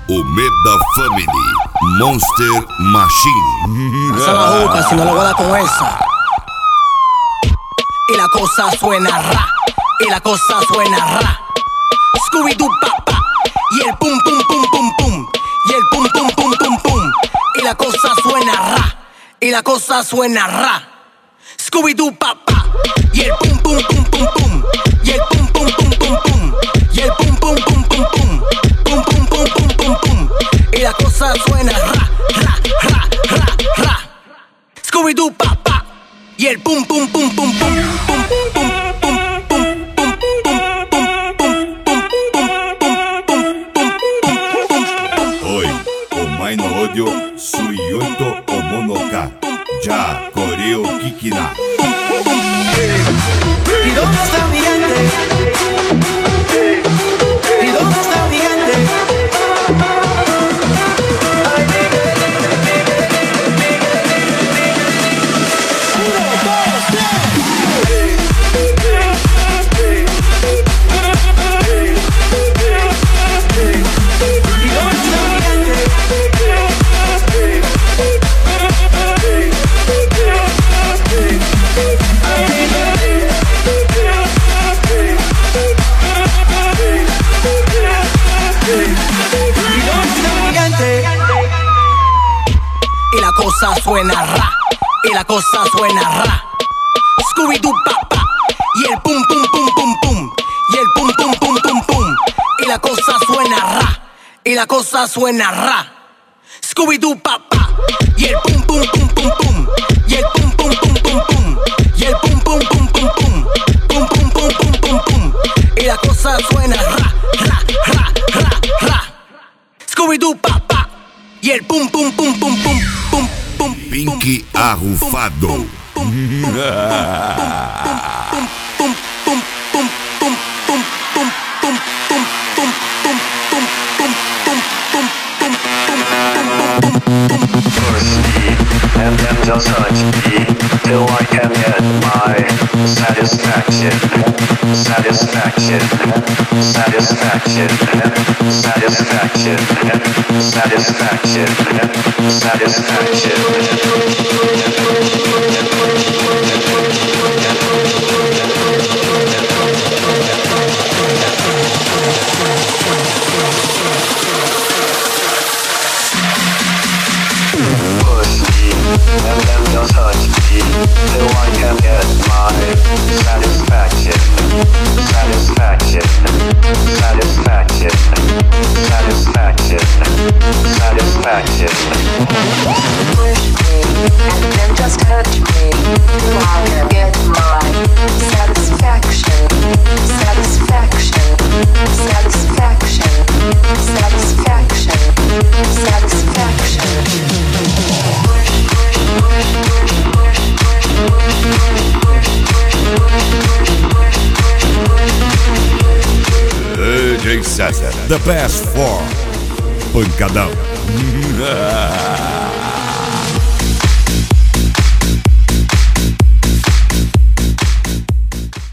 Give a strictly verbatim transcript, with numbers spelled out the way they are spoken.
Omega Family, Monster Machine. Pasa la boca si no lo voy a dar con esa. Y la cosa suena ra, y la cosa suena ra. Scooby-Doo papá, y el pum pum pum pum pum, y el pum pum pum pum pum. Y la cosa suena ra, y la cosa suena ra. Scooby-Doo papá, y el pum pum pum pum pum, y el pum pum pum pum pum, y el pum pum pum pum pum, pum pum pum pum pum pum. Y la cosa suena ra, ra, ra, ra, ra. Scooby-Doo papá, y el pum pum pum pum pum, pum pum pum pum pum pum pum pum pum pum pum. Oi, omae no odio suiyoito omonoka. Ya koreo kikina. ¿Y dónde está mi gente? ¿Y dónde está mi gente? Uno, dos, tres. ¿Y dónde está mi gente? Y la cosa suena ra, y la cosa suena ra. Scooby-Doo papá, y el pum pum pum pum pum, y el pum pum pum pum pum. Y la cosa suena ra, y la cosa suena ra. Scooby-Doo papá, y el pum pum pum pum pum, y el pum pum pum pum pum, y el pum pum pum pum pum, pum pum pum pum pum pum. Y la cosa suena ra, ra, ra, ra, ra. Scooby-Doo papá, y el pum pum pum pum pum pum pum. Pinky arrufado. And then just touch me till I can get my satisfaction, satisfaction, satisfaction, satisfaction, satisfaction, satisfaction. And then just touch me till I can get my satisfaction, satisfaction, satisfaction, satisfaction, satisfaction. Push me and then just touch me till I can get my satisfaction, satisfaction, satisfaction, satisfaction, satisfaction. D J César, the best for Pancadão.